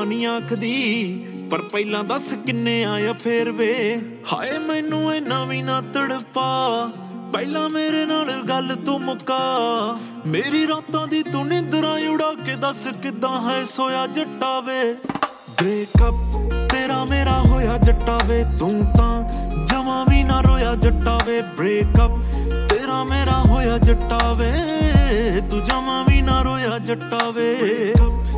ਮਾਂ ਨੀ ਆਖਦੀ ਪਰ ਪਹਿਲਾਂ ਦੱਸ ਕਿੰਨੇ ਆਇਆ ਫੇਰ ਵੇ। ਹਾਏ ਮੈਨੂੰ ਇੰਨਾ ਵੀ ਨਾ ਤੜਪਾ, ਪਹਿਲਾਂ ਮੇਰੇ ਨਾਲ ਗੱਲ ਤੂੰ ਮੁਕਾ। ਮੇਰੀ ਰਾਤਾਂ ਦੀ ਤੂੰ ਨਿੰਦਰਾਂ ਉਡਾ ਕੇ ਦੱਸ ਕਿੱਦਾਂ ਹੈ ਸੋਇਆ ਜੱਟਾ ਵੇ। ਬ੍ਰੇਕਅਪ ਤੇਰਾ ਮੇਰਾ ਹੋਇਆ ਜੱਟਾ ਵੇ, ਤੂੰ ਤਾਂ ਜਮਾਂ ਵੀ ਨਾ ਰੋਇਆ ਜੱਟਾ ਵੇ। ਬ੍ਰੇਕਅਪ ਤੇਰਾ ਮੇਰਾ ਹੋਇਆ ਜੱਟਾ ਵੇ, ਤੂੰ ਜਮਾਂ ਵੀ ਨਾ ਰੋਇਆ ਜੱਟਾ ਵੇ।